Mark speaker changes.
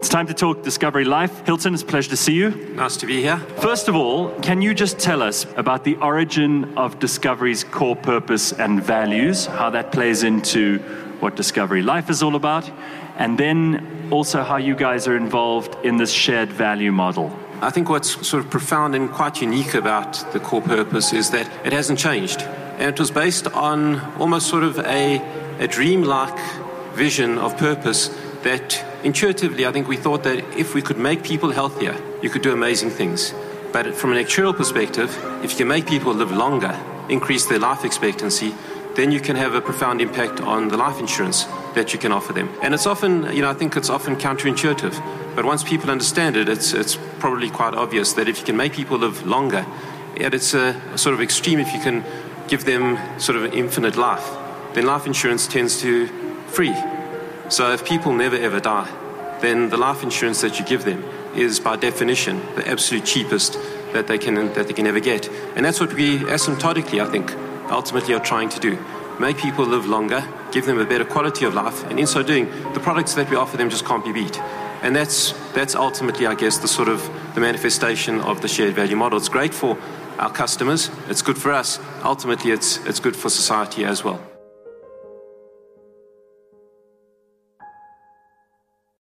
Speaker 1: It's time to talk Discovery Life. Hilton, it's a pleasure to see you.
Speaker 2: Nice to be here.
Speaker 1: First of all, can you just tell us about the origin of Discovery's core purpose and values, how that plays into what Discovery Life is all about, and then also how you guys are involved in this shared value model?
Speaker 2: I think what's sort of profound and quite unique about the core purpose is that it hasn't changed. And it was based on almost sort of a dreamlike vision of purpose that intuitively I think we thought that if we could make people healthier, you could do amazing things. But from an actuarial perspective, if you can make people live longer, increase their life expectancy, then you can have a profound impact on the life insurance that you can offer them. And it's often, I think it's often counterintuitive. But once people understand it, it's probably quite obvious that if you can make people live longer, and it's a sort of extreme if you can give them sort of an infinite life, then life insurance tends to free. So if people never ever die, then the life insurance that you give them is by definition the absolute cheapest that they can ever get. And that's what we asymptotically, I think, ultimately are trying to do. Make people live longer, give them a better quality of life, and in so doing, the products that we offer them just can't be beat. And that's ultimately, I guess, the manifestation of the shared value model. It's great for our customers, it's good for us, ultimately it's good for society as well.